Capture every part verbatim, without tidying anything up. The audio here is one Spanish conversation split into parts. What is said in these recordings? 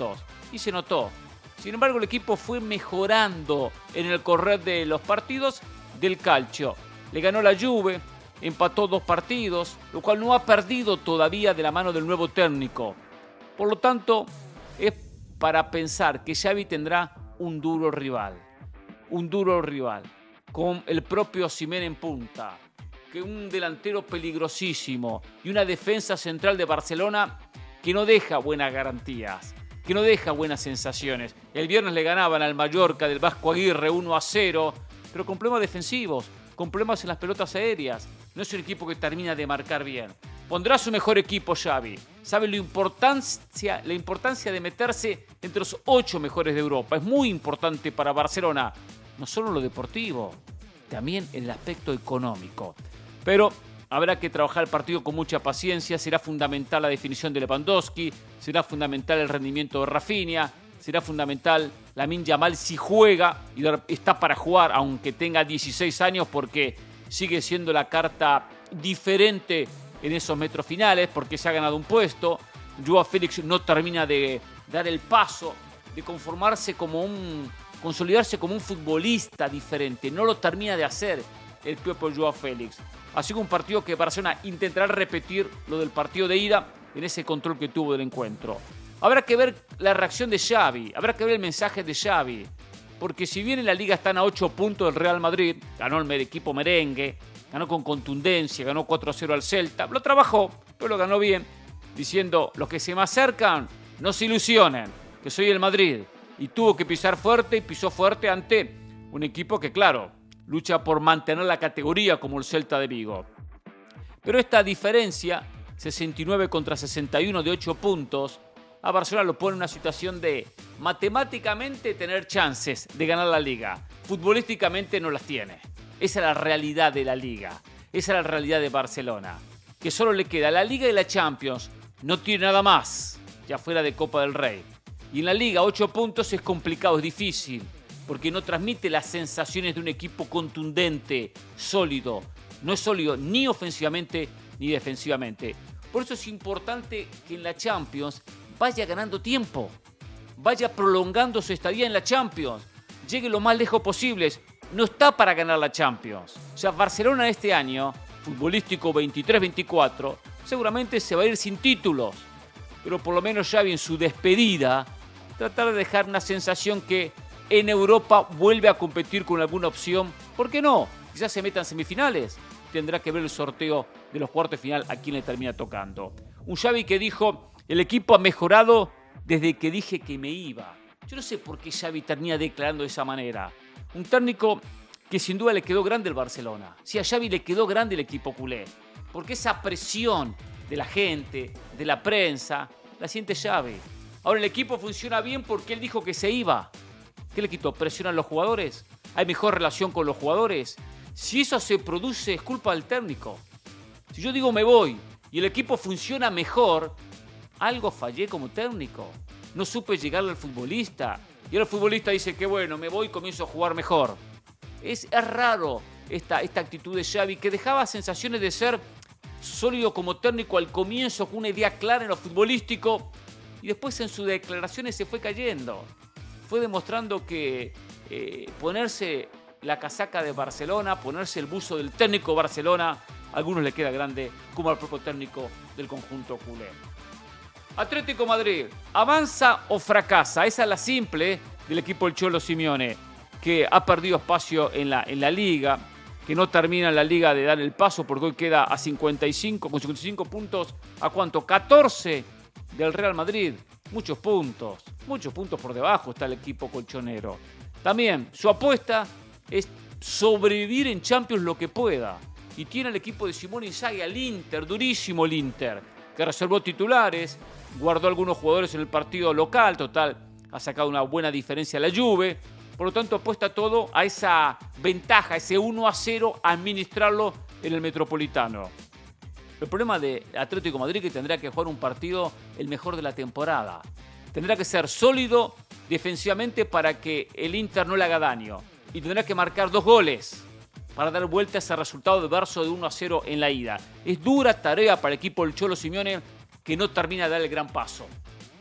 puntos. Y se notó. Sin embargo, el equipo fue mejorando en el correr de los partidos del calcio. Le ganó la Juve, empató dos partidos, lo cual no ha perdido todavía de la mano del nuevo técnico. Por lo tanto, es para pensar que Xavi tendrá un duro rival. Un duro rival. Con el propio Osimhen en punta. Que un delantero peligrosísimo y una defensa central de Barcelona que no deja buenas garantías, que no deja buenas sensaciones. El viernes le ganaban al Mallorca del Vasco Aguirre uno a cero, pero con problemas defensivos, con problemas en las pelotas aéreas. No es un equipo que termina de marcar bien. Pondrá su mejor equipo Xavi. Sabe la importancia, la importancia de meterse entre los ocho mejores de Europa. Es muy importante para Barcelona, no solo en lo deportivo, también en el aspecto económico. Pero habrá que trabajar el partido con mucha paciencia. Será fundamental la definición de Lewandowski, será fundamental el rendimiento de Rafinha, será fundamental Lamine Yamal si juega, y está para jugar aunque tenga dieciséis años, porque sigue siendo la carta diferente en esos metros finales, porque se ha ganado un puesto. Joao Félix no termina de dar el paso, de conformarse como un, consolidarse como un futbolista diferente, no lo termina de hacer el propio Joao Félix. Así que un partido que Barcelona intentará repetir lo del partido de ida en ese control que tuvo del encuentro. Habrá que ver la reacción de Xavi, habrá que ver el mensaje de Xavi, porque si bien en la Liga están a ocho puntos del Real Madrid, ganó el equipo merengue, ganó con contundencia, ganó cuatro a cero al Celta, lo trabajó, pero lo ganó bien, diciendo: los que se me acercan, no se ilusionen, que soy el Madrid. Y tuvo que pisar fuerte, y pisó fuerte ante un equipo que, claro, lucha por mantener la categoría como el Celta de Vigo. Pero esta diferencia, sesenta y nueve contra sesenta y uno de ocho puntos, a Barcelona lo pone en una situación de matemáticamente tener chances de ganar la Liga. Futbolísticamente no las tiene. Esa es la realidad de la Liga. Esa es la realidad de Barcelona. Que solo le queda la Liga y la Champions. No tiene nada más, ya fuera de Copa del Rey. Y en la Liga, ocho puntos es complicado, es difícil, porque no transmite las sensaciones de un equipo contundente, sólido. No es sólido ni ofensivamente ni defensivamente. Por eso es importante que en la Champions vaya ganando tiempo, vaya prolongando su estadía en la Champions, llegue lo más lejos posible. No está para ganar la Champions. O sea, Barcelona este año, futbolístico veintitrés veinticuatro, seguramente se va a ir sin títulos. Pero por lo menos Xavi en su despedida, tratar de dejar una sensación que en Europa vuelve a competir con alguna opción. ¿Por qué no? Quizás se metan semifinales. Tendrá que ver el sorteo de los cuartos de final a quién le termina tocando. Un Xavi que dijo: el equipo ha mejorado desde que dije que me iba. Yo no sé por qué Xavi termina declarando de esa manera. Un técnico que sin duda le quedó grande el Barcelona. Sí, a Xavi le quedó grande el equipo culé. Porque esa presión de la gente, de la prensa, la siente Xavi. Ahora el equipo funciona bien porque él dijo que se iba. ¿Qué le quitó? ¿Presión a los jugadores? ¿Hay mejor relación con los jugadores? Si eso se produce, es culpa del técnico. Si yo digo me voy y el equipo funciona mejor, algo fallé como técnico. No supe llegarle al futbolista. Y ahora el futbolista dice que bueno, me voy y comienzo a jugar mejor. Es, es raro esta, esta actitud de Xavi, que dejaba sensaciones de ser sólido como técnico al comienzo, con una idea clara en lo futbolístico, y después en sus declaraciones se fue cayendo. Fue demostrando que eh, ponerse la casaca de Barcelona, ponerse el buzo del técnico Barcelona, a algunos le queda grande, como al propio técnico del conjunto culé. Atlético Madrid, ¿avanza o fracasa? Esa es la simple del equipo del Cholo Simeone, que ha perdido espacio en la, en la Liga, que no termina en la Liga de dar el paso, porque hoy queda a cincuenta y cinco, con cincuenta y cinco puntos, ¿a cuánto? catorce del Real Madrid. Muchos puntos, muchos puntos por debajo está el equipo colchonero. También su apuesta es sobrevivir en Champions lo que pueda. Y tiene el equipo de Simone Inzaghi al Inter, durísimo el Inter, que reservó titulares, guardó algunos jugadores en el partido local, total, ha sacado una buena diferencia a la Juve. Por lo tanto, apuesta todo a esa ventaja, ese uno a cero, a administrarlo en el Metropolitano. El problema de Atlético de Madrid es que tendrá que jugar un partido el mejor de la temporada. Tendrá que ser sólido defensivamente para que el Inter no le haga daño. Y tendrá que marcar dos goles para dar vuelta a ese resultado adverso de uno a cero en la ida. Es dura tarea para el equipo del Cholo Simeone, que no termina de dar el gran paso.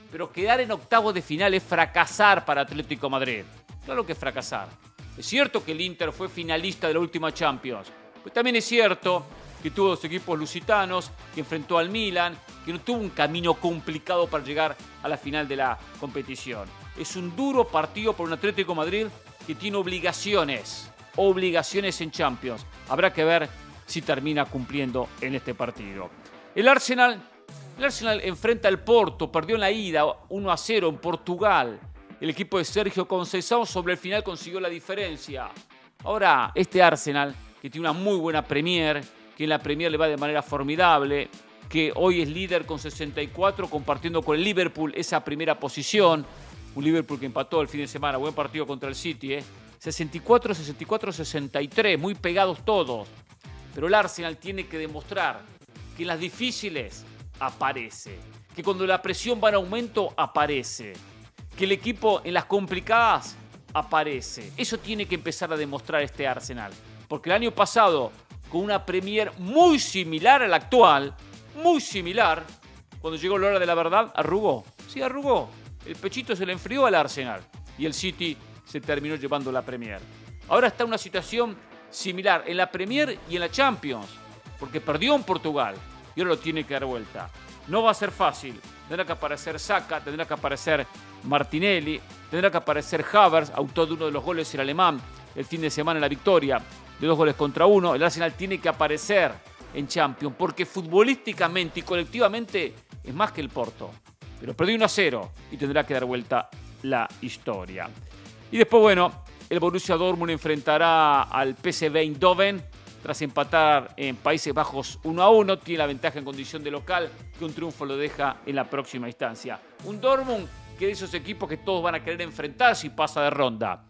pero quedar en octavos de final es fracasar para Atlético de Madrid. Claro que es fracasar. Es cierto que el Inter fue finalista de la última Champions, pero también es cierto que tuvo dos equipos lusitanos, que enfrentó al Milan, que no tuvo un camino complicado para llegar a la final de la competición. Es un duro partido por un Atlético de Madrid que tiene obligaciones, obligaciones en Champions. Habrá que ver si termina cumpliendo en este partido. El Arsenal, el Arsenal enfrenta al Porto, perdió en la ida uno a cero en Portugal. El equipo de Sergio Conceição sobre el final consiguió la diferencia. Ahora, este Arsenal, que tiene una muy buena Premier, que en la Premier le va de manera formidable, que hoy es líder con sesenta y cuatro, compartiendo con el Liverpool esa primera posición. Un Liverpool que empató el fin de semana, buen partido contra el City, ¿eh? sesenta y cuatro, sesenta y cuatro, sesenta y tres, muy pegados todos. Pero el Arsenal tiene que demostrar que en las difíciles aparece, que cuando la presión va en aumento aparece, que el equipo en las complicadas aparece. Eso tiene que empezar a demostrar este Arsenal, porque el año pasado, con una Premier muy similar a la actual, muy similar, cuando llegó la hora de la verdad, arrugó. Sí, arrugó. El pechito se le enfrió al Arsenal y el City se terminó llevando la Premier. Ahora está en una situación similar en la Premier y en la Champions, porque perdió en Portugal y ahora lo tiene que dar vuelta. No va a ser fácil. Tendrá que aparecer Saka, tendrá que aparecer Martinelli, tendrá que aparecer Havertz, autor de uno de los goles el alemán el fin de semana en la victoria de dos goles contra uno. El Arsenal tiene que aparecer en Champions, porque futbolísticamente y colectivamente es más que el Porto. Pero perdió uno a cero y tendrá que dar vuelta la historia. Y después, bueno, el Borussia Dortmund enfrentará al P S V Eindhoven tras empatar en Países Bajos uno a uno. Tiene la ventaja en condición de local, que un triunfo lo deja en la próxima instancia. Un Dortmund que de esos equipos que todos van a querer enfrentar si pasa de ronda,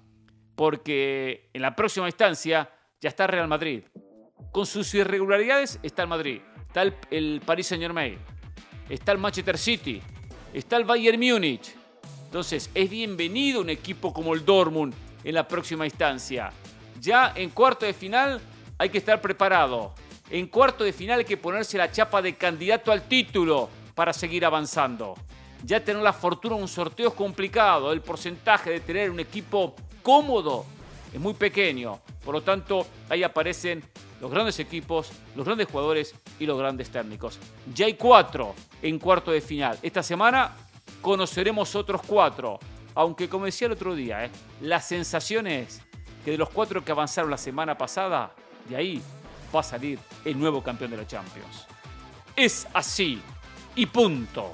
porque en la próxima instancia ya está Real Madrid. Con sus irregularidades está el Madrid, está el, el Paris Saint-Germain, está el Manchester City, está el Bayern Múnich. Entonces es bienvenido un equipo como el Dortmund en la próxima instancia. Ya en cuarto de final hay que estar preparado. En cuarto de final hay que ponerse la chapa de candidato al título para seguir avanzando. Ya tener la fortuna en un sorteo es complicado. El porcentaje de tener un equipo cómodo es muy pequeño. Por lo tanto, ahí aparecen los grandes equipos, los grandes jugadores y los grandes técnicos. Ya hay cuatro en cuarto de final. Esta semana conoceremos otros cuatro. Aunque, como decía el otro día, ¿eh? la sensación es que de los cuatro que avanzaron la semana pasada, de ahí va a salir el nuevo campeón de la Champions. Es así y punto.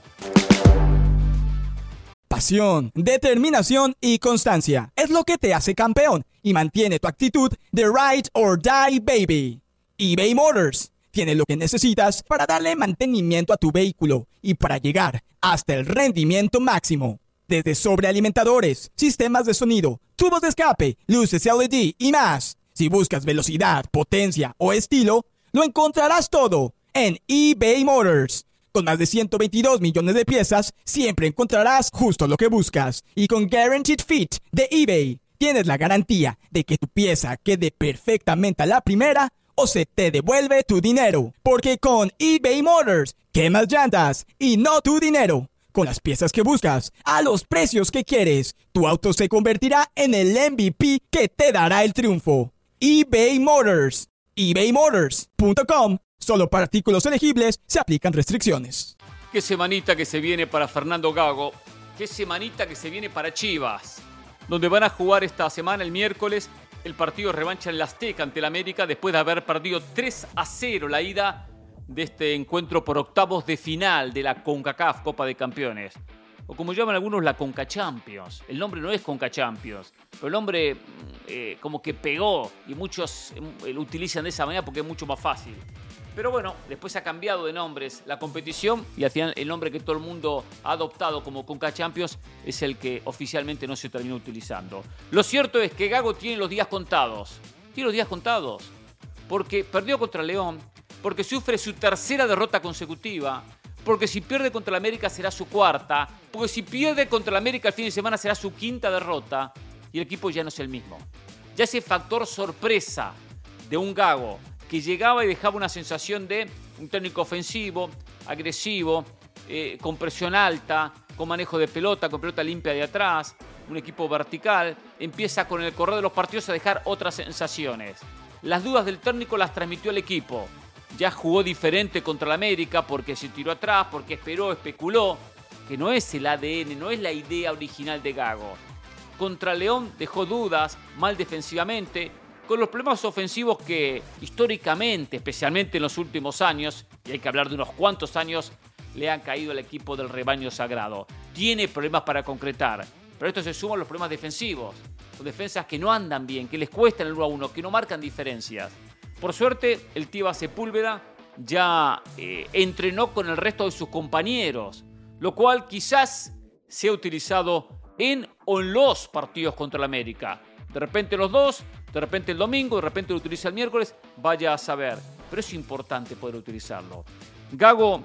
Pasión, determinación y constancia es lo que te hace campeón y mantiene tu actitud de ride or die, baby. eBay Motors tiene lo que necesitas para darle mantenimiento a tu vehículo y para llegar hasta el rendimiento máximo. Desde sobrealimentadores, sistemas de sonido, tubos de escape, luces L E D y más. Si buscas velocidad, potencia o estilo, lo encontrarás todo en eBay Motors. Con más de ciento veintidós millones de piezas, siempre encontrarás justo lo que buscas. Y con Guaranteed Fit de eBay, tienes la garantía de que tu pieza quede perfectamente a la primera o se te devuelve tu dinero. Porque con eBay Motors, quemas llantas y no tu dinero. Con las piezas que buscas, a los precios que quieres, tu auto se convertirá en el M V P que te dará el triunfo. eBay Motors. ebay motors punto com. Solo para artículos elegibles se aplican restricciones. Qué semanita que se viene para Fernando Gago. Qué semanita que se viene para Chivas, donde van a jugar esta semana, el miércoles, el partido de revancha en la Azteca ante el América, después de haber perdido tres a cero la ida de este encuentro por octavos de final de la CONCACAF, Copa de Campeones. O como llaman algunos, la Conca Champions. El nombre no es Conca Champions, pero el nombre eh, como que pegó y muchos eh, lo utilizan de esa manera porque es mucho más fácil. Pero bueno, después ha cambiado de nombres la competición y al final el nombre que todo el mundo ha adoptado como Conca Champions es el que oficialmente no se terminó utilizando. Lo cierto es que Gago tiene los días contados. Tiene los días contados porque perdió contra León, porque sufre su tercera derrota consecutiva, porque si pierde contra el América será su cuarta, porque si pierde contra el América el fin de semana será su quinta derrota y el equipo ya no es el mismo. Ya ese factor sorpresa de un Gago que llegaba y dejaba una sensación de un técnico ofensivo, agresivo, eh, con presión alta, con manejo de pelota, con pelota limpia de atrás, un equipo vertical, empieza con el correr de los partidos a dejar otras sensaciones. Las dudas del técnico las transmitió al equipo. Ya jugó diferente contra el América porque se tiró atrás, porque esperó, especuló, que no es el A D N, no es la idea original de Gago. Contra León dejó dudas, mal defensivamente, con los problemas ofensivos que históricamente, especialmente en los últimos años, y hay que hablar de unos cuantos años, le han caído al equipo del rebaño sagrado. Tiene problemas para concretar, pero esto se suma a los problemas defensivos, con defensas que no andan bien, que les cuestan el uno a uno, que no marcan diferencias. Por suerte, el Tiva Sepúlveda ya eh, entrenó con el resto de sus compañeros, lo cual quizás sea utilizado en o en los partidos contra el América. De repente los dos, de repente el domingo, de repente lo utiliza el miércoles, vaya a saber. Pero es importante poder utilizarlo. Gago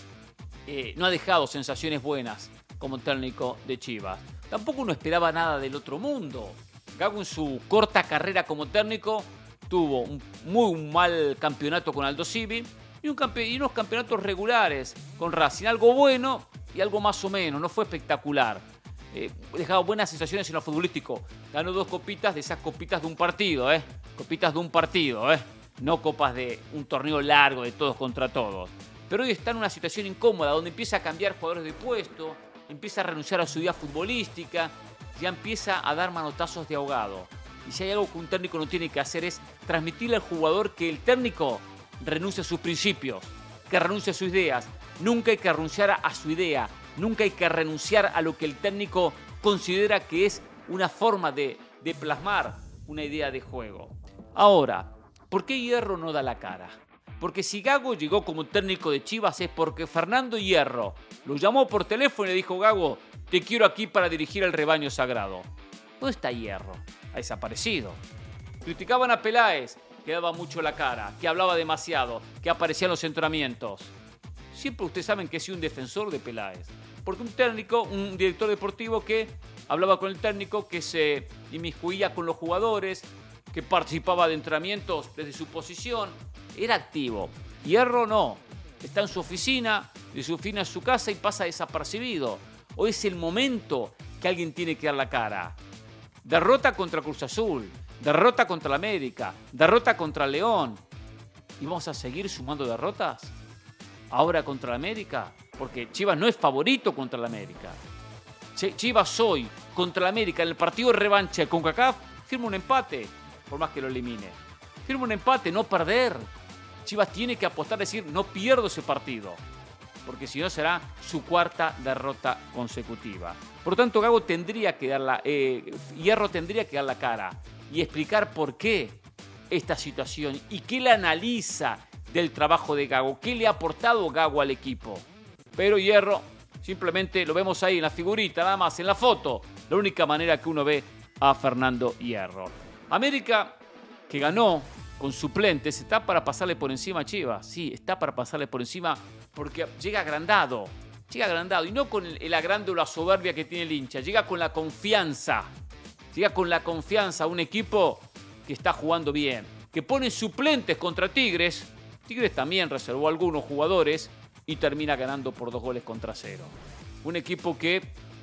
eh, no ha dejado sensaciones buenas como técnico de Chivas. Tampoco uno esperaba nada del otro mundo. Gago en su corta carrera como técnico tuvo un muy mal campeonato con Aldo Civi y, un campe- y unos campeonatos regulares con Racing. Algo bueno y algo más o menos. No fue espectacular. Eh, dejado buenas sensaciones en lo futbolístico. Ganó dos copitas de esas copitas de un partido, ¿eh? Copitas de un partido, ¿eh? No copas de un torneo largo de todos contra todos. Pero hoy está en una situación incómoda donde empieza a cambiar jugadores de puesto, empieza a renunciar a su vida futbolística, ya empieza a dar manotazos de ahogado. Y si hay algo que un técnico no tiene que hacer es transmitirle al jugador que el técnico renuncia a sus principios, que renuncia a sus ideas. Nunca hay que renunciar a su idea. Nunca hay que renunciar a lo que el técnico considera que es una forma de, de plasmar una idea de juego. Ahora, ¿por qué Hierro no da la cara? Porque si Gago llegó como técnico de Chivas es porque Fernando Hierro lo llamó por teléfono y le dijo: Gago, te quiero aquí para dirigir el rebaño sagrado. ¿Dónde está Hierro? Ha desaparecido. Criticaban a Peláez, que daba mucho la cara, que hablaba demasiado, que aparecía en los entrenamientos. Siempre ustedes saben que he sido un defensor de Peláez. Porque un técnico, un director deportivo que hablaba con el técnico, que se inmiscuía con los jugadores, que participaba de entrenamientos desde su posición, era activo. Hierro no. Está en su oficina, de su oficina a su casa y pasa desapercibido. Hoy es el momento que alguien tiene que dar la cara. Derrota contra Cruz Azul, derrota contra la América, derrota contra León. ¿Y vamos a seguir sumando derrotas? Ahora contra la América, porque Chivas no es favorito contra la América. Chivas hoy contra la América en el partido de revancha de CONCACAF firma un empate, por más que lo elimine. Firma un empate, no perder. Chivas tiene que apostar, decir, no pierdo ese partido, porque si no será su cuarta derrota consecutiva. Por lo tanto, Gago tendría que dar la, eh, Hierro tendría que dar la cara y explicar por qué esta situación y qué le analiza del trabajo de Gago, qué le ha aportado Gago al equipo. Pero Hierro simplemente lo vemos ahí en la figurita, nada más, en la foto. La única manera que uno ve a Fernando Hierro. América, que ganó con suplentes, está para pasarle por encima a Chivas. Sí, está para pasarle por encima porque llega agrandado. Llega agrandado y no con el, el agrande o la soberbia que tiene el hincha. Llega con la confianza. Llega con la confianza a un equipo que está jugando bien. Que pone suplentes contra Tigres. Tigres también reservó algunos jugadores y termina ganando por dos goles contra cero. Un equipo que,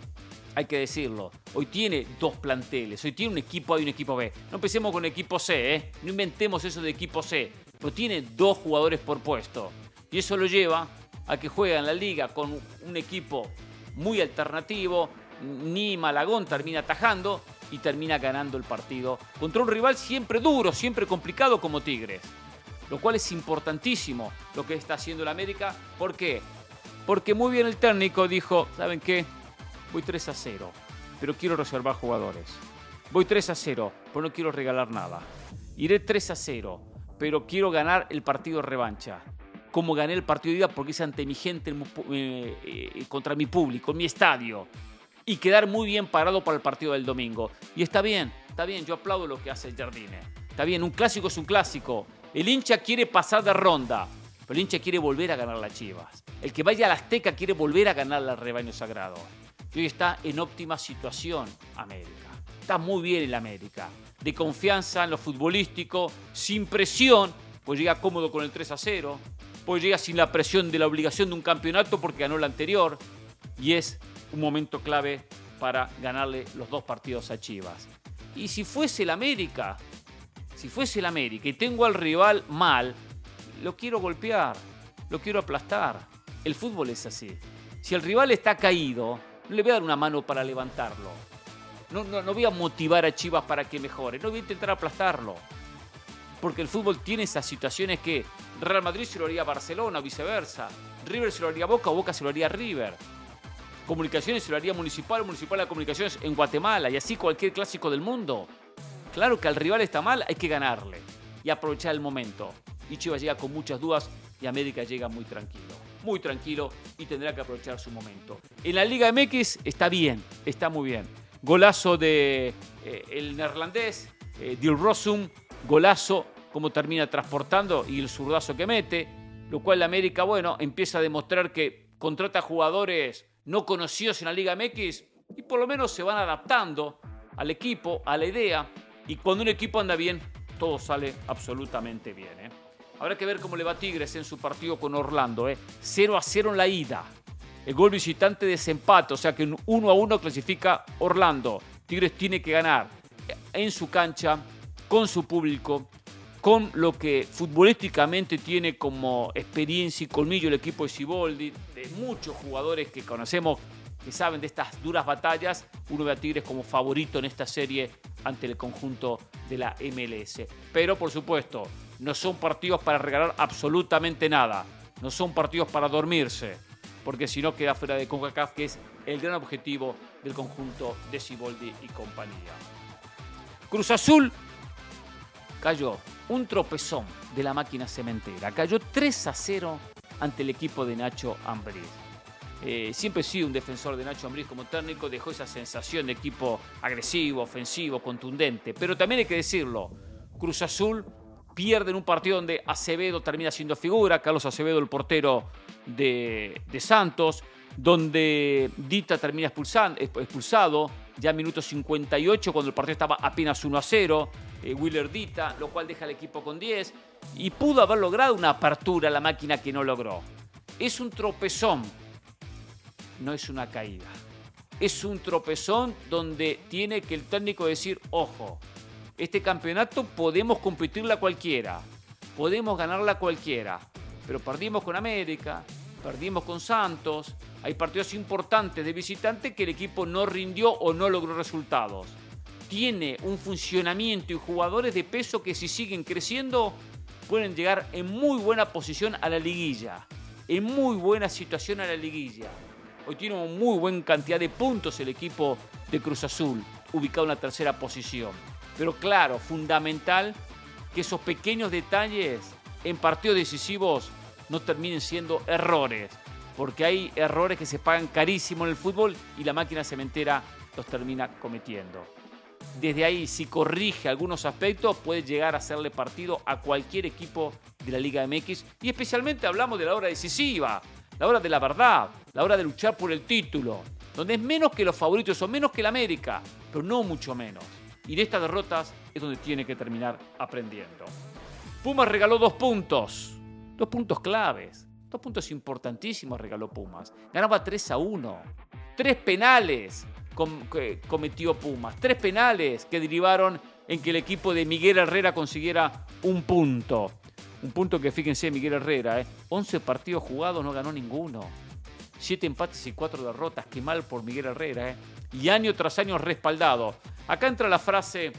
hay que decirlo, hoy tiene dos planteles. Hoy tiene un equipo A y un equipo B. No empecemos con equipo C, ¿eh? No inventemos eso de equipo C. Pero tiene dos jugadores por puesto. Y eso lo lleva a que juega en la liga con un equipo muy alternativo. Ni Malagón termina atajando y termina ganando el partido contra un rival siempre duro, siempre complicado como Tigres. Lo cual es importantísimo lo que está haciendo el América. ¿Por qué? Porque muy bien el técnico dijo, ¿saben qué? Voy tres a cero, pero quiero reservar jugadores. Voy tres a cero, pero no quiero regalar nada. Iré tres a cero, pero quiero ganar el partido de revancha. Como gané el partido de ida porque es ante mi gente, eh, eh, contra mi público, mi estadio. Y quedar muy bien parado para el partido del domingo. Y está bien, está bien, yo aplaudo lo que hace Jardine. Está bien, un clásico es un clásico. El hincha quiere pasar de ronda, pero el hincha quiere volver a ganar las Chivas. El que vaya a la Azteca quiere volver a ganar al rebaño sagrado. Y hoy está en óptima situación América. Está muy bien el América. De confianza en lo futbolístico, sin presión, pues llega cómodo con el tres a cero. Pues llega sin la presión de la obligación de un campeonato porque ganó el anterior. Y es un momento clave para ganarle los dos partidos a Chivas. Y si fuese el América, si fuese el América y tengo al rival mal, lo quiero golpear, lo quiero aplastar. El fútbol es así. Si el rival está caído, no le voy a dar una mano para levantarlo. No, no, no voy a motivar a Chivas para que mejore, no voy a intentar aplastarlo. Porque el fútbol tiene esas situaciones que Real Madrid se lo haría a Barcelona o viceversa. River se lo haría a Boca o Boca se lo haría a River. Comunicaciones se lo haría Municipal, Municipal a Comunicaciones en Guatemala y así cualquier clásico del mundo. Claro que al rival está mal, hay que ganarle y aprovechar el momento. Y Chivas llega con muchas dudas y América llega muy tranquilo. Muy tranquilo y tendrá que aprovechar su momento. En la Liga M X está bien, está muy bien. Golazo de eh, el neerlandés, eh, Dilrosun, golazo, como termina transportando y el zurdazo que mete, lo cual la América, bueno, empieza a demostrar que contrata jugadores no conocidos en la Liga M X y por lo menos se van adaptando al equipo, a la idea, y cuando un equipo anda bien, todo sale absolutamente bien, ¿eh? Habrá que ver cómo le va a Tigres en su partido con Orlando, ¿eh? cero a cero en la ida. El gol visitante desempate, o sea que uno a uno clasifica Orlando. Tigres tiene que ganar en su cancha, con su público, con lo que futbolísticamente tiene como experiencia y colmillo el equipo de Siboldi, de muchos jugadores que conocemos que saben de estas duras batallas. Uno ve a Tigres como favorito en esta serie ante el conjunto de la M L S. Pero, por supuesto, no son partidos para regalar absolutamente nada. No son partidos para dormirse, porque si no queda fuera de CONCACAF, que es el gran objetivo del conjunto de Siboldi y compañía. Cruz Azul cayó, un tropezón de la máquina cementera. Cayó tres a cero ante el equipo de Nacho Ambriz. Eh, siempre he sido un defensor de Nacho Ambriz como técnico, dejó esa sensación de equipo agresivo, ofensivo, contundente. Pero también hay que decirlo, Cruz Azul pierde en un partido donde Acevedo termina siendo figura, Carlos Acevedo, el portero de, de Santos, donde Dita termina expulsado, expulsado ya en minuto cincuenta y ocho, cuando el partido estaba apenas uno a cero, eh, Willer Dita, lo cual deja al equipo con diez, y pudo haber logrado una apertura la máquina que no logró. Es un tropezón, no es una caída. Es un tropezón donde tiene que el técnico decir, ojo, este campeonato podemos competirla cualquiera, podemos ganarla cualquiera, pero perdimos con América, perdimos con Santos, hay partidos importantes de visitante que el equipo no rindió o no logró resultados. Tiene un funcionamiento y jugadores de peso que si siguen creciendo pueden llegar en muy buena posición a la liguilla, en muy buena situación a la liguilla. Hoy tiene una muy buena cantidad de puntos el equipo de Cruz Azul, ubicado en la tercera posición. Pero claro, fundamental que esos pequeños detalles en partidos decisivos no terminen siendo errores, porque hay errores que se pagan carísimo en el fútbol y la máquina cementera los termina cometiendo. Desde ahí, si corrige algunos aspectos, puede llegar a hacerle partido a cualquier equipo de la Liga M X, y especialmente hablamos de la hora decisiva, la hora de la verdad, la hora de luchar por el título, donde es menos que los favoritos o menos que la América, pero no mucho menos. Y de estas derrotas es donde tiene que terminar aprendiendo. Pumas regaló dos puntos, dos puntos claves, dos puntos importantísimos regaló Pumas. Ganaba tres a uno, tres penales com- que cometió Pumas, tres penales que derivaron en que el equipo de Miguel Herrera consiguiera un punto. Un punto que, fíjense, Miguel Herrera, ¿eh? once partidos jugados, no ganó ninguno. siete empates y cuatro derrotas, qué mal por Miguel Herrera, ¿eh? Y año tras año respaldado. Acá entra la frase,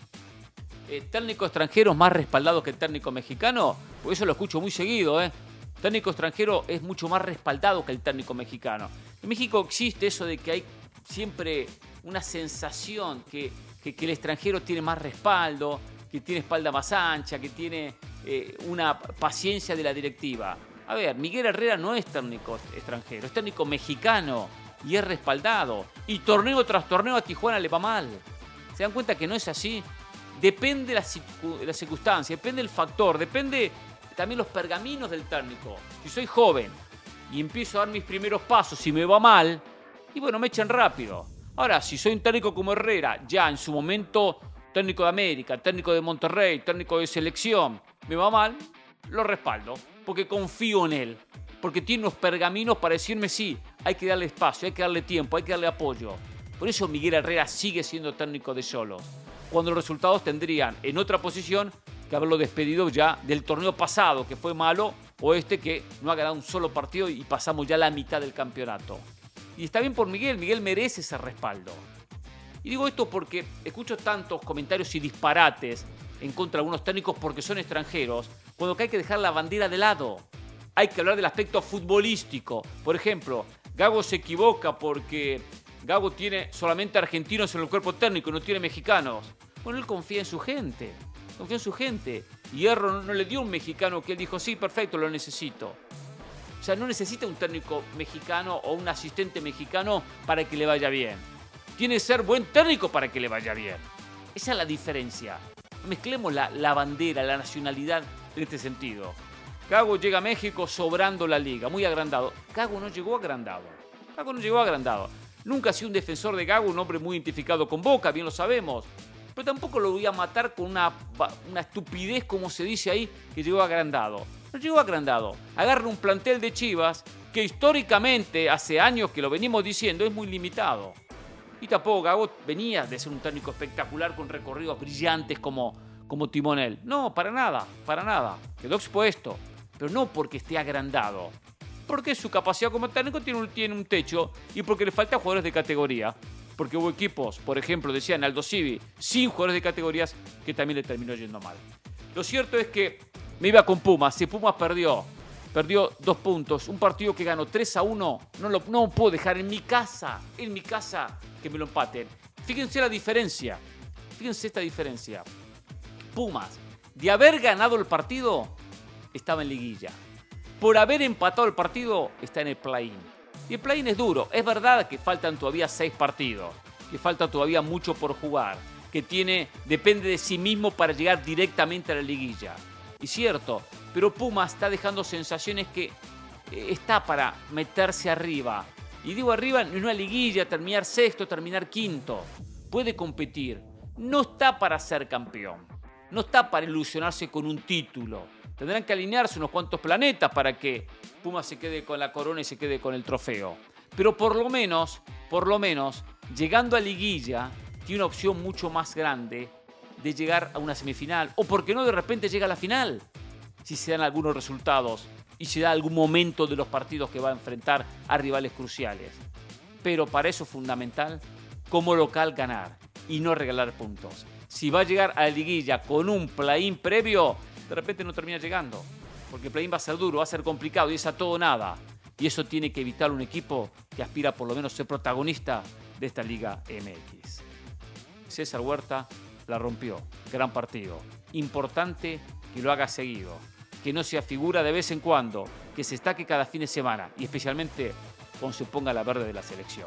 eh, técnico extranjero más respaldado que el técnico mexicano, porque eso lo escucho muy seguido, ¿eh? Técnico extranjero es mucho más respaldado que el técnico mexicano. En México existe eso de que hay siempre una sensación que, que, que el extranjero tiene más respaldo, que tiene espalda más ancha, que tiene eh, una paciencia de la directiva. A ver, Miguel Herrera no es técnico extranjero, es técnico mexicano y es respaldado. Y torneo tras torneo a Tijuana le va mal. ¿Se dan cuenta que no es así? Depende de la, de la circunstancia, depende del factor, depende también los pergaminos del técnico. Si soy joven y empiezo a dar mis primeros pasos y me va mal, y bueno, me echan rápido. Ahora, si soy un técnico como Herrera, ya en su momento técnico de América, técnico de Monterrey, técnico de selección, me va mal, lo respaldo, porque confío en él, porque tiene unos pergaminos para decirme sí, hay que darle espacio, hay que darle tiempo, hay que darle apoyo. Por eso Miguel Herrera sigue siendo técnico de Xolos, cuando los resultados tendrían en otra posición que haberlo despedido ya del torneo pasado, que fue malo, o este que no ha ganado un solo partido y pasamos ya la mitad del campeonato. Y está bien por Miguel, Miguel merece ese respaldo. Y digo esto porque escucho tantos comentarios y disparates en contra de algunos técnicos porque son extranjeros, cuando hay que dejar la bandera de lado. Hay que hablar del aspecto futbolístico. Por ejemplo, Gago se equivoca porque Gago tiene solamente argentinos en el cuerpo técnico y no tiene mexicanos. Bueno, él confía en su gente, confía en su gente. Hierro no, no le dio un mexicano que él dijo, sí, perfecto, lo necesito. O sea, no necesita un técnico mexicano o un asistente mexicano para que le vaya bien. Tiene que ser buen técnico para que le vaya bien. Esa es la diferencia. Mezclemos la, la bandera, la nacionalidad en este sentido. Gago llega a México sobrando la liga, muy agrandado. Gago no llegó agrandado. Gago no llegó agrandado. Nunca ha sido un defensor de Gago, un hombre muy identificado con Boca, bien lo sabemos. Pero tampoco lo voy a matar con una, una estupidez, como se dice ahí, que llegó agrandado. No llegó agrandado. Agarra un plantel de Chivas que históricamente, hace años que lo venimos diciendo, es muy limitado. Y tampoco Gago venía de ser un técnico espectacular con recorridos brillantes como, como timonel. No, para nada, para nada. Quedó expuesto, pero no porque esté agrandado. Porque su capacidad como técnico tiene un, tiene un techo y porque le faltan jugadores de categoría. Porque hubo equipos, por ejemplo, decían Aldo Civi, sin jugadores de categorías, que también le terminó yendo mal. Lo cierto es que me iba con Pumas. Si Pumas perdió, perdió dos puntos, un partido que ganó tres a uno, no lo no puedo dejar en mi casa, en mi casa, que me lo empaten. Fíjense la diferencia, fíjense esta diferencia. Pumas, de haber ganado el partido, estaba en liguilla. Por haber empatado el partido, está en el play-in. Y el play-in es duro. Es verdad que faltan todavía seis partidos, que falta todavía mucho por jugar, que tiene, depende de sí mismo para llegar directamente a la liguilla. Y cierto, pero Pumas está dejando sensaciones que eh, está para meterse arriba. Y digo arriba, en una liguilla, terminar sexto, terminar quinto. Puede competir. No está para ser campeón. No está para ilusionarse con un título. Tendrán que alinearse unos cuantos planetas para que Pumas se quede con la corona y se quede con el trofeo. Pero por lo menos, por lo menos, llegando a liguilla, tiene una opción mucho más grande de llegar a una semifinal. O porque no, de repente llega a la final. Si se dan algunos resultados y se da algún momento de los partidos que va a enfrentar a rivales cruciales. Pero para eso es fundamental, como local, ganar y no regalar puntos. Si va a llegar a la liguilla con un play-in previo, de repente no termina llegando, porque el play-in va a ser duro, va a ser complicado y es a todo o nada. Y eso tiene que evitar un equipo que aspira por lo menos a ser protagonista de esta Liga M X. César Huerta la rompió, gran partido. Importante que lo haga seguido, que no sea figura de vez en cuando, que se destaque cada fin de semana y especialmente cuando se ponga la verde de la selección.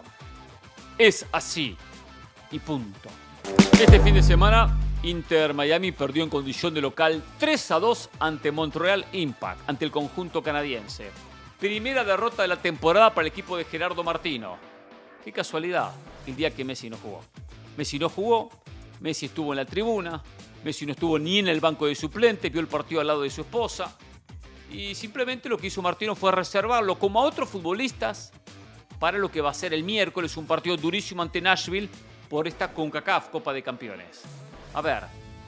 Es así y punto. Este fin de semana, Inter Miami perdió en condición de local tres a dos ante Montreal Impact, ante el conjunto canadiense. Primera derrota de la temporada para el equipo de Gerardo Martino. Qué casualidad, el día que Messi no jugó. Messi no jugó, Messi estuvo en la tribuna, Messi no estuvo ni en el banco de suplentes, vio el partido al lado de su esposa. Y simplemente lo que hizo Martino fue reservarlo, como a otros futbolistas, para lo que va a ser el miércoles, un partido durísimo ante Nashville por esta CONCACAF, Copa de Campeones. A ver,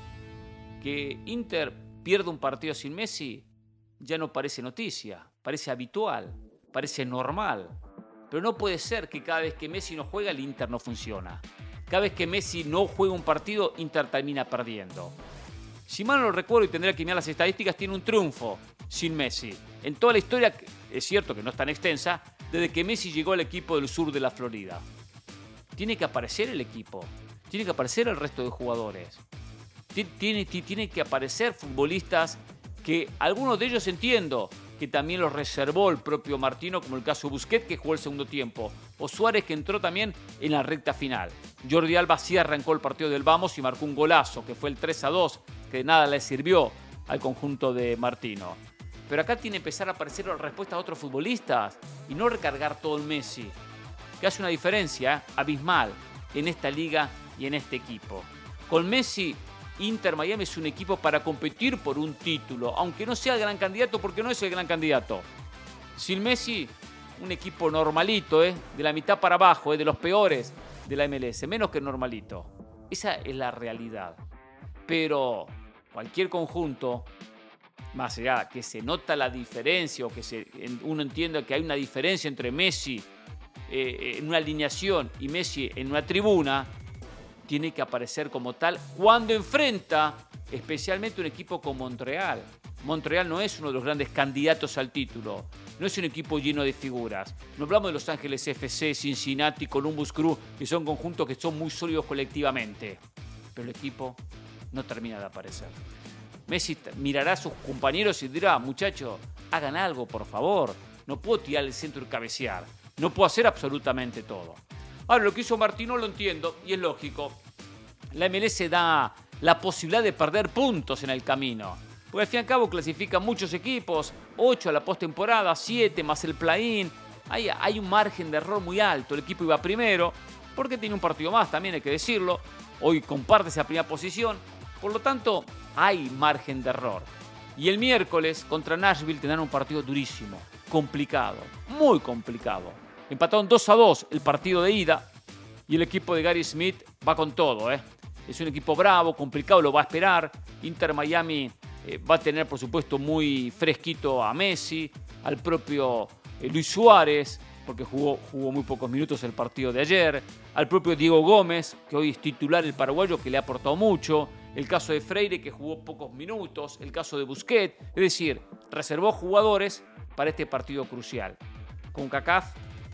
que Inter pierda un partido sin Messi ya no parece noticia, parece habitual, parece normal. Pero no puede ser que cada vez que Messi no juega, el Inter no funciona. Cada vez que Messi no juega un partido, Inter termina perdiendo. Si mal no recuerdo, y tendría que mirar las estadísticas, tiene un triunfo sin Messi. En toda la historia, es cierto que no es tan extensa, desde que Messi llegó al equipo del sur de la Florida. Tiene que aparecer el equipo, tiene que aparecer el resto de jugadores. Tiene, tiene que aparecer futbolistas que algunos de ellos entiendo que también los reservó el propio Martino, como el caso de Busquets, que jugó el segundo tiempo, o Suárez, que entró también en la recta final. Jordi Alba sí arrancó el partido del Vamos y marcó un golazo, que fue el tres a dos, que nada le sirvió al conjunto de Martino. Pero acá tiene que empezar a aparecer la respuesta a otros futbolistas y no recargar todo en Messi, que hace una diferencia ¿eh? abismal en esta liga y en este equipo. Con Messi, Inter Miami es un equipo para competir por un título, aunque no sea el gran candidato, porque no es el gran candidato. Sin Messi, un equipo normalito, ¿eh? De la mitad para abajo, ¿eh? De los peores de la M L S, menos que normalito. Esa es la realidad. Pero cualquier conjunto, más allá que se nota la diferencia o que se, uno entienda que hay una diferencia entre Messi eh, en una alineación y Messi en una tribuna, tiene que aparecer como tal cuando enfrenta especialmente un equipo como Montreal. Montreal no es uno de los grandes candidatos al título, no es un equipo lleno de figuras. No hablamos de Los Ángeles F C, Cincinnati, Columbus Crew, que son conjuntos que son muy sólidos colectivamente. Pero el equipo no termina de aparecer. Messi mirará a sus compañeros y dirá, muchachos, hagan algo, por favor. No puedo tirar el centro y cabecear. No puedo hacer absolutamente todo. Ahora, lo que hizo Martino lo entiendo y es lógico. La M L S da la posibilidad de perder puntos en el camino. Porque al fin y al cabo clasifican muchos equipos, ocho a la postemporada, siete más el play-in. Hay, hay un margen de error muy alto. El equipo iba primero, porque tiene un partido más, también hay que decirlo. Hoy comparte esa primera posición. Por lo tanto, hay margen de error. Y el miércoles contra Nashville tendrán un partido durísimo, complicado, muy complicado. Empataron dos a dos el partido de ida y el equipo de Gary Smith va con todo, ¿eh? Es un equipo bravo, complicado, lo va a esperar. Inter Miami eh, va a tener, por supuesto, muy fresquito a Messi, al propio eh, Luis Suárez, porque jugó, jugó muy pocos minutos el partido de ayer, al propio Diego Gómez, que hoy es titular el paraguayo, que le ha aportado mucho, el caso de Freire, que jugó pocos minutos, el caso de Busquets, es decir, reservó jugadores para este partido crucial. CONCACAF,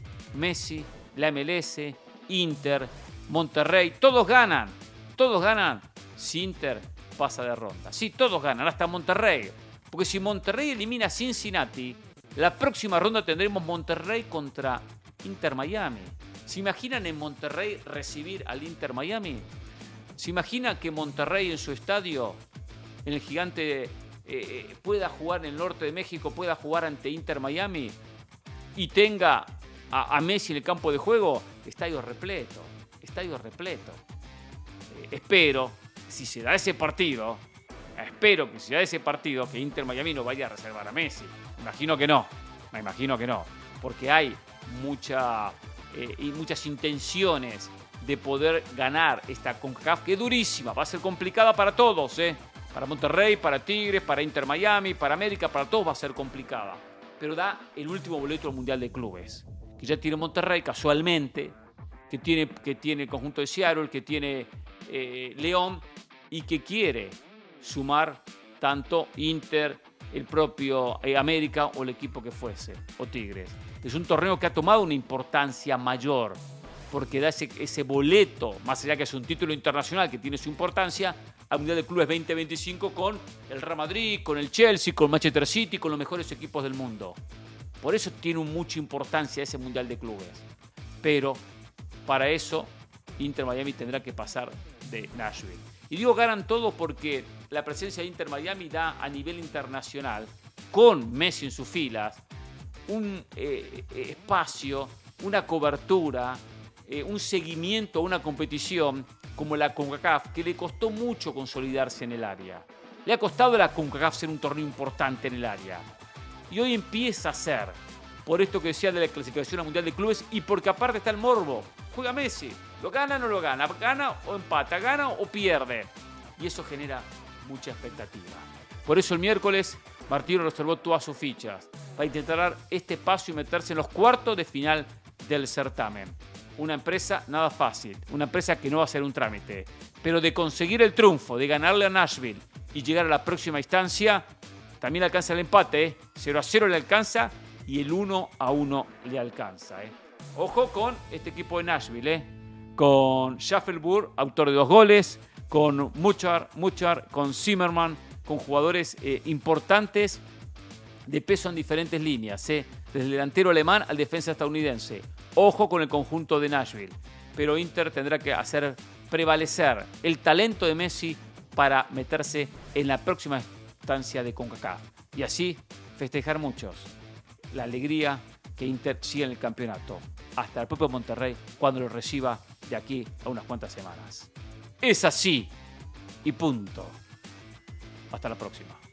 Messi, la M L S, Inter, Monterrey, todos ganan, todos ganan si Inter pasa de ronda. Sí, todos ganan, hasta Monterrey, porque si Monterrey elimina a Cincinnati, la próxima ronda tendremos Monterrey contra Inter Miami. ¿Se imaginan en Monterrey recibir al Inter Miami? ¿Se imaginan que Monterrey en su estadio, en el Gigante, eh, pueda jugar en el norte de México, pueda jugar ante Inter Miami y tenga a, a Messi en el campo de juego? Estadio repleto, estadio repleto. Eh, espero, si se da ese partido, espero que si se da ese partido, que Inter Miami no vaya a reservar a Messi. Me imagino que no, me imagino que no, porque hay mucha, eh, y muchas intenciones de poder ganar esta CONCACAF, que es durísima, va a ser complicada para todos, ¿eh? Para Monterrey, para Tigres, para Inter Miami, para América, para todos va a ser complicada. Pero da el último boleto al Mundial de Clubes, que ya tiene Monterrey casualmente, que tiene, que tiene el conjunto de Seattle, que tiene eh, León y que quiere sumar tanto Inter, el propio eh, América o el equipo que fuese, o Tigres. Es un torneo que ha tomado una importancia mayor, porque da ese, ese boleto, más allá que es un título internacional que tiene su importancia, al Mundial de Clubes veinte veinticinco con el Real Madrid, con el Chelsea, con Manchester City, con los mejores equipos del mundo. Por eso tiene mucha importancia ese Mundial de Clubes. Pero para eso Inter Miami tendrá que pasar de Nashville. Y digo ganan todos porque la presencia de Inter Miami da a nivel internacional, con Messi en sus filas, un eh, espacio, una cobertura, Eh, un seguimiento a una competición como la CONCACAF, que le costó mucho consolidarse en el área. Le ha costado a la CONCACAF ser un torneo importante en el área. Y hoy empieza a ser, por esto que decía de la clasificación al Mundial de Clubes, y porque aparte está el morbo. Juega Messi, ¿lo gana o no lo gana? ¿Gana o empata? ¿Gana o pierde? Y eso genera mucha expectativa. Por eso el miércoles Martino reservó todas sus fichas para intentar dar este paso y meterse en los cuartos de final del certamen. Una empresa nada fácil, una empresa que no va a ser un trámite, pero de conseguir el triunfo, de ganarle a Nashville y llegar a la próxima instancia, también alcanza el empate, ¿eh? cero a cero le alcanza y el uno a uno le alcanza. ¿eh? Ojo con este equipo de Nashville, ¿eh? Con Schaffelburg, autor de dos goles, con Muchar, Muchar, con Zimmerman, con jugadores eh, importantes de peso en diferentes líneas, ¿eh? desde el delantero alemán al defensa estadounidense. Ojo con el conjunto de Nashville, pero Inter tendrá que hacer prevalecer el talento de Messi para meterse en la próxima instancia de CONCACAF y así festejar muchos la alegría que Inter siga en el campeonato hasta el propio Monterrey cuando lo reciba de aquí a unas cuantas semanas. Es así y punto. Hasta la próxima.